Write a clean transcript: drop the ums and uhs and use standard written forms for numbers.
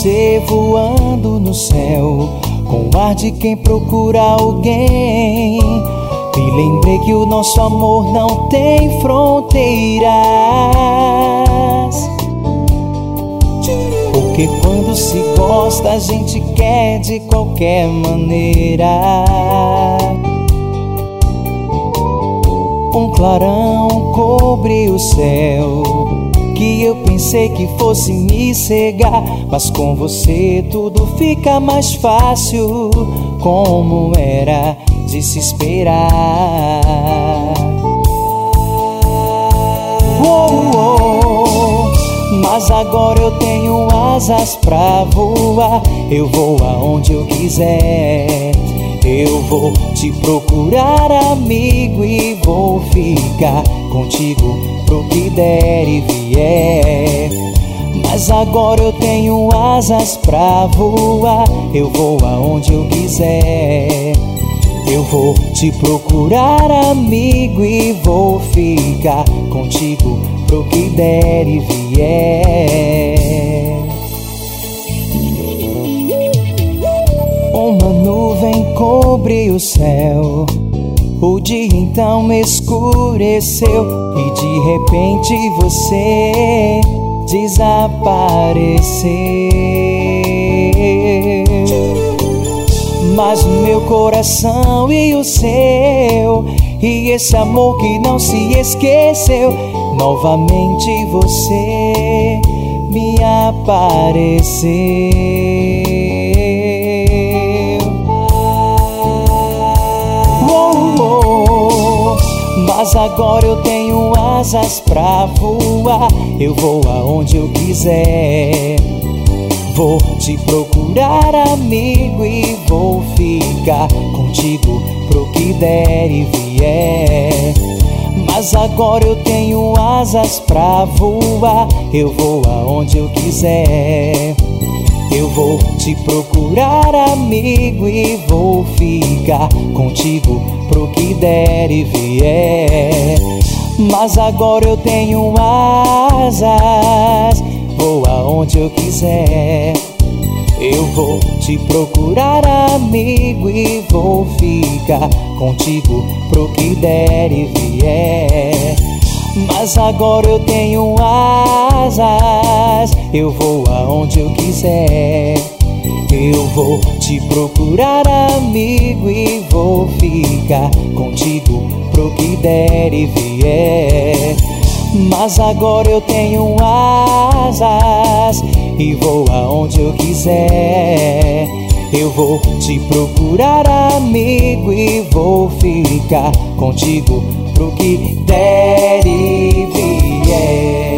você voando no céu, com o ar de quem procura alguém. Me lembrei que o nosso amor não tem fronteiras, porque quando se gosta a gente quer de qualquer maneira. Um clarão cobre o céu, que eu pensei que fosse me cegar, mas com você tudo fica mais fácil, como era de se esperar. Mas agora eu tenho asas pra voar, eu vou aonde eu quiser. Eu vou te procurar, amigo, e vou ficar contigo pro que der e vier. Mas agora eu tenho asas pra voar, eu vou aonde eu quiser. Eu vou te procurar, amigo, e vou ficar contigo pro que der e vier. Uma nuvem cobre o céu, o dia então escureceu e de repente você desapareceu. Mas o meu coração e o seu, e esse amor que não se esqueceu, novamente você me apareceu. Mas agora eu tenho asas pra voar, eu vou aonde eu quiser. Vou te procurar, amigo, e vou ficar contigo pro que der e vier. Mas agora eu tenho asas pra voar, eu vou aonde eu quiser. Eu vou te procurar, amigo, e vou ficar contigo pro que der e vier. Mas agora eu tenho asas, vou aonde eu quiser. Eu vou te procurar, amigo, e vou ficar contigo pro que der e vier. Mas agora eu tenho asas, eu vou aonde eu quiser. Eu vou te procurar, amigo, e vou ficar contigo pro que der e vier. Mas agora eu tenho asas e vou aonde eu quiser. Eu vou te procurar, amigo, e vou ficar contigo pro que der e vier.